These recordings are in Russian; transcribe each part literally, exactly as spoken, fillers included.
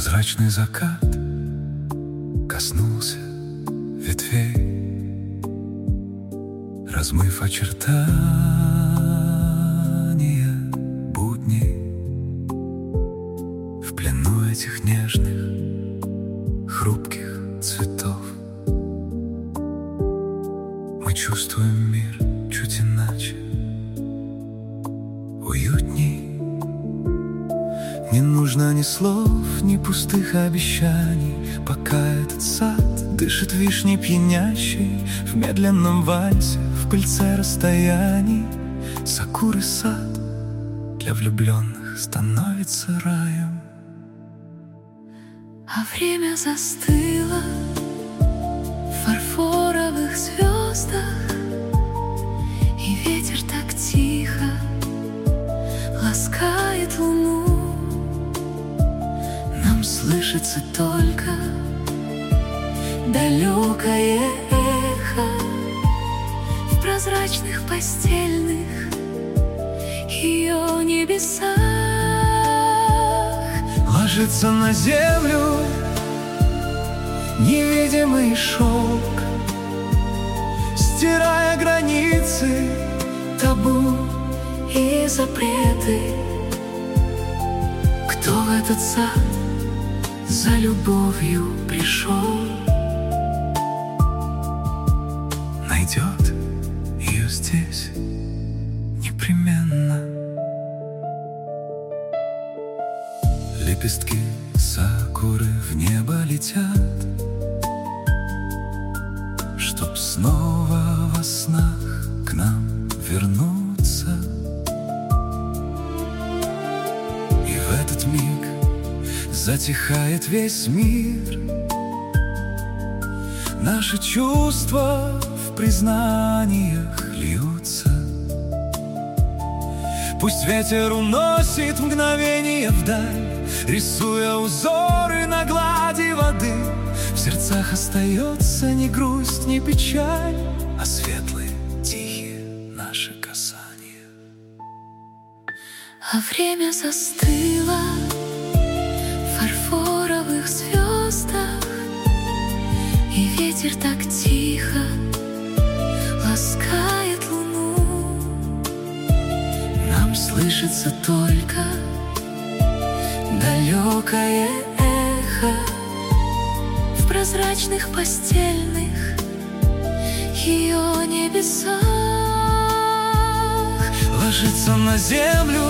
Прозрачный закат коснулся ветвей, размыв очертания будней. В плену этих нежных, хрупких цветов мы чувствуем мир чуть иначе, уютней. Не нужно ни слов, ни пустых обещаний, пока этот сад дышит вишней пьянящей. В медленном вальсе, в пыльце расстояний, сакуры сад для влюбленных становится раем. А время застыло в фарфоровых звездах, и ветер так тихо ласкает луну. Нам слышится только далекое эхо в прозрачных постельных ее небесах. Ложится на землю невидимый шелк, стирая границы, табу и запреты. Кто в этот сад за любовью пришел, найдет ее здесь непременно. Лепестки сакуры в небо летят, чтоб снова во снах к нам вернуться. И в этот миг затихает весь мир. Наши чувства в признаниях льются. Пусть ветер уносит мгновение вдаль, рисуя узоры на глади воды. В сердцах остается ни грусть, ни печаль, а светлые, тихие наши касания. А время застыло в фарфоровых звездах, и ветер так тихо ласкает луну. Нам слышится только далекое эхо в прозрачных постельных ее небесах. ложится на землю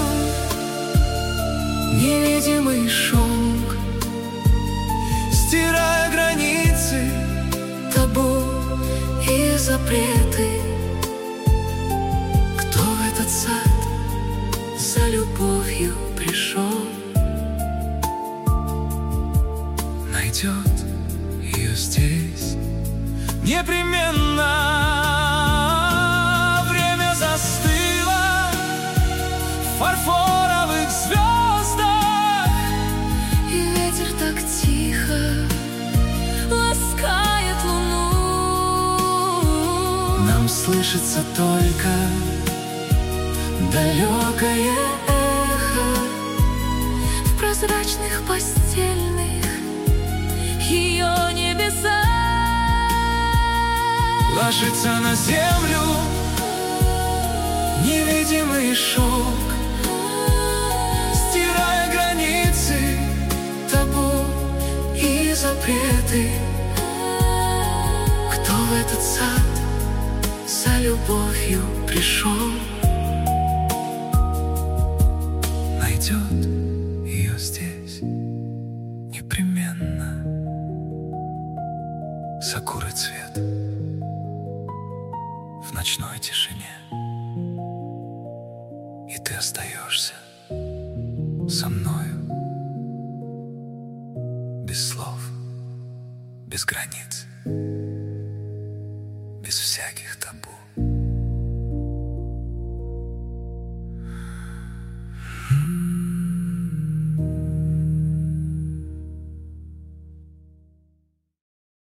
невидимый шелк, стирая границы, табу и запреты. Кто в этот сад за любовью пришел, найдет ее здесь непременно. Время застыло в фарфоровых звездах, и ветер так тихо ласкает луну. Нам слышится только далекое эхо в прозрачных постельных ее небесах. ложится на землю невидимый шелк, стирая границы, табу и запреты. Кто в этот сад за любовью пришел, найдет ее здесь непременно. Сакуры цвет в ночной тишине, и ты остаешься со мною, без слов, без границ, без всяких табу.